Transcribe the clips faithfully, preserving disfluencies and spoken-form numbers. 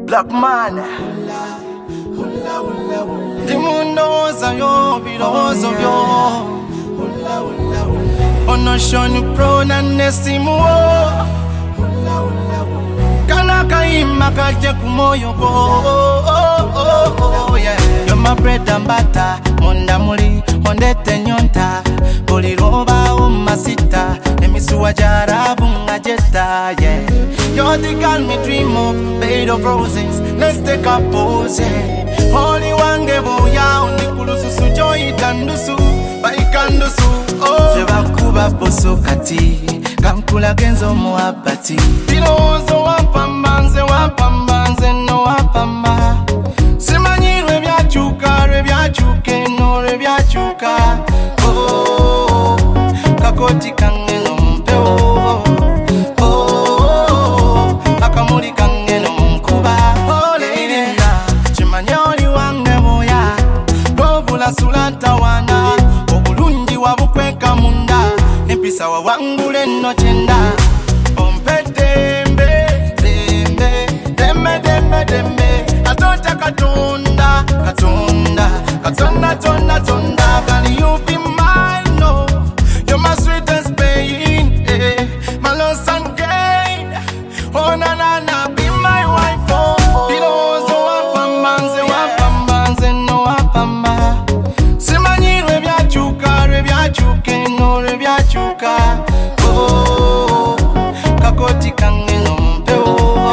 Black man. Dimundo zayo birozo byo. Ono shoni pro na nesimu. Kana kaima kaje kumoyo go. You're my bread and butter. Monda muli ondete nyonta. Boli roba umasita. Emisuwa jarabu ngajeta. Yeah. You're the girl me dream of, bed of roses. Let's take a pose. Yeah. Holy wange boya unikulususu joy tandusu baikandusu. Oh. Sebakuba boso kati. Kankula genzo muabati. Bilozo wapambanze wapambanze no wapamba. Simanyirwe byachuka re byachuke no re byachuka. Oh, kakoti kange no mpeo. Oh, akamuri kange no mkuba. Oh lady, chimanyoli wange boya. Robula sulata wana. Obulundi wabukweka munda. Nepisa wa wangule no chenda. Ompe dembe, dembe, dembe, dembe, dembe. Atota katonda, katonda, katonda, tonda, tonda. Can you be mine? No, you're my sweetest pain, eh. My loss and gain. Oh na na na, be my wife. Oh, bilozo wapambanze, wapambanze no wapamba. Simanyirwe byachuka, re byachuke no re byachuka. Oh, kakoti kange no mpeo.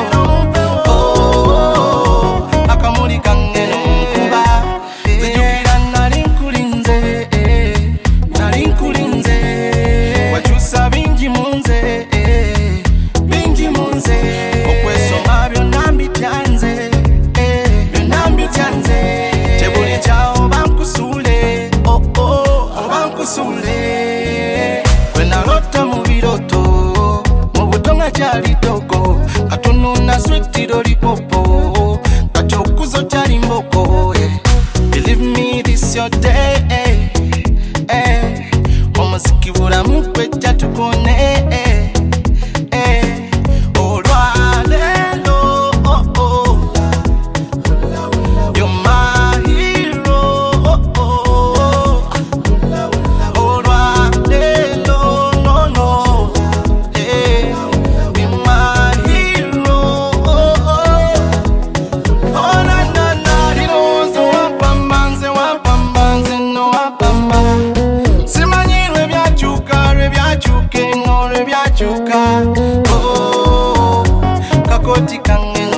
Oh, akamuri kange no mkuba. Zijukira nari nkulinze, nari nkulinze. Wachusa bingi munze, bingi munze. Okwesoma byonambi byanze, byonambi byanze. Tebuli chao bankusule, oh oh, bankusule. Kwena rota mubiroto, mubutonga chali toko. Katununa sweeti dori popo, kachokuzo chali mboko. Believe me, this your day. Eh, eh. Omuziki bulamukwe jatukone. Eh, eh. Olwalelo, oh oh. You're my hero, oh oh. Olwalelo, no no. Eh, be my hero, oh oh. Oh na na na, dilozo wapambanze wapambanze no wapamba. Simanyirwe byachuka re byachuke no re byachuka. Oh, kakoti kange no